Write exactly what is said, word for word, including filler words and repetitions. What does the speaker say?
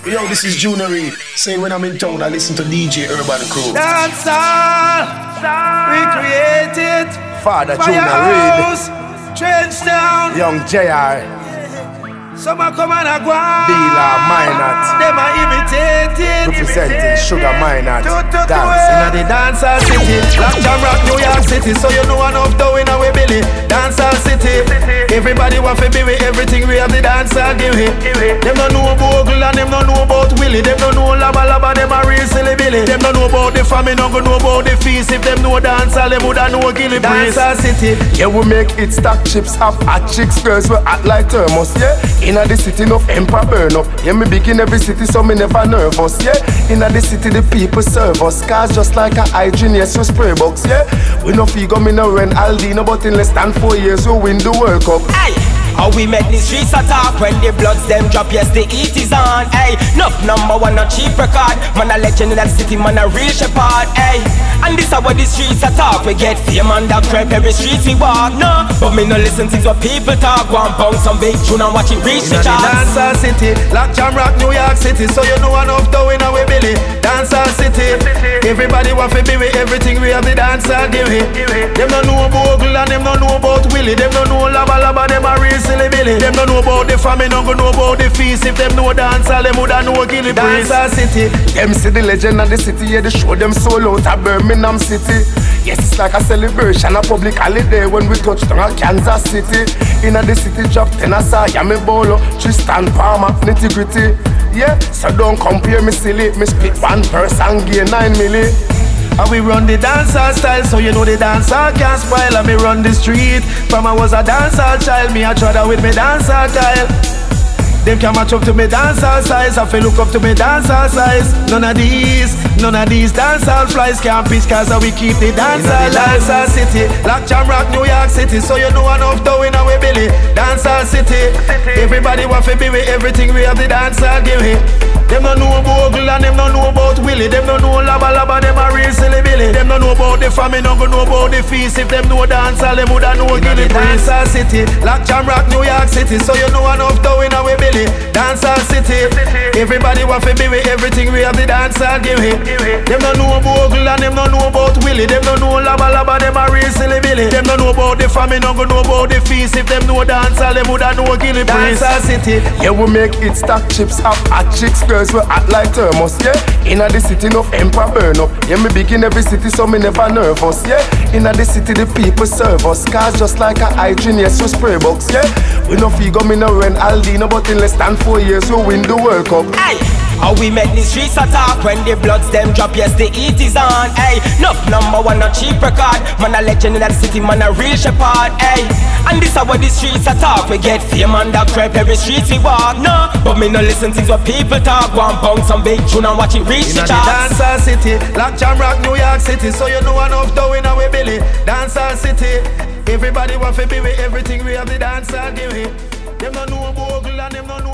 Yo, this is Junior Reid. Saying when I'm in town, I listen to D J Urban Crew. Dancehall, recreate it. Father Junior Reid, Trenchtown, Young J R, some a come and a go on. Dealer Minot, them a imitate it. representing Sugar Minot. Dance in the dancehall city, Black Jam Rock, New York City. So you know enough dough in our belly. Dancehall city, everybody want to be with everything we have the dancehall give it. Them don't know about Ogle and them don't know about Willie. Them don't know Laba Laba, them a real silly Billy. Them don't know about the family, don't know about the feast. If them know dancehall, them woulda know Gilly Breeze. Dancehall city, yeah, we make it stack chips up at chicks, girls we act like thermos, yeah. Inna the city, no emperor burn up. Yeah, me big in every city, so me never nervous, yeah. Inna the city, the people serve us. Cars just like a hygiene, yes, you spray box, yeah. We no figure, me no rent Aldino, but in less than four years, we win the World Cup. Hey, how we make the streets attack when the bloods them drop, yes, the heat is on. Hey, enough number one, a cheap record. Man, a legend in that city, man, a real shepherd. Hey, and this is how the streets attack. We get fame and that crap every street we walk. No, but me no listen to what people talk. One bounce some big tune and watch it reach the charts. Dancehall city, Black Jam Rock, New York City. So you know enough dough in our belly. Dancehall city, everybody want to be with everything we have the dancehall give it. Them don't know about Ogle and them don't know about Willie. Them don't know Laba Laba, them a real silly Billy. Them don't know about the family, don't know about the feast. If them know dancehall, them woulda know Gilly Breeze. Dancehall city, them see the legend of the city, yeah, they show them soul out of Birmingham City. Yes, it's like a celebration, a public holiday when we touch down at Kansas City. Inna the city drop Tennessee, Yami Bolo, Tristan Palmer, nitty gritty. Yeah, so don't compare me silly. Me split one person, gain nine milli. And we run the dancehall style, so you know the dancehall can't spoil. And me run the street, from I was a dancehall child. Me a try with me dancehall style. Them can match up to me dancehall size. I feel look up to me dancehall size. None of these, none of these dancehall flies can pitch, cause we keep the dancehall. Dancehall city, Black Jam Rock, New York City. So you know enough dough in our belly. Dancehall city, everybody want to be with everything we have the dancehall give it. Them don't know about Ogle and them don't know about Willie. Them don't know Laba Laba, them a real silly Billy. Them don't know about the family, don't know about the feast. If them know dancehall, them woulda know Gilly Breeze. Dancehall city, Black Jam Rock, New York City. So you know enough dough in our belly. Dancehall city, everybody want to be with everything we have the dancehall give it. Them don't know about Ogle and them don't know about Willie. Them don't know Laba Laba, them a real silly Billy. Them don't know about the family, don't know about the feast. If them know dancehall, them woulda know Gilly Breeze. Dancehall city, yeah, we make it stack chips up at chicks, girls we act like thermos, yeah. Inna the city, no emperor burn up. Yeah, me big in every city, so me never nervous, yeah. Inna the city, the people serve us. Cars just like a hygiene, yes, you spray box, yeah. We no figure, me no rent Aldino, but in less than four years, we win the World Cup. Hey, how we make the streets attack when the bloods them drop, yes, the heat is on. Hey, enough number one, a cheap record. Man, a legend in that city, man, a real shepherd. Hey, and this is how the streets attack. We get fame and that crap every street we walk. No, but me no listen to what people talk. One bounce some big tune and watch it reach the charts. Dancehall city, Black Jam Rock, New York City. So you know enough dough in our belly. Dancehall city, everybody want to be with everything we have the dancehall give it. Them don't know about Ogle and them don't know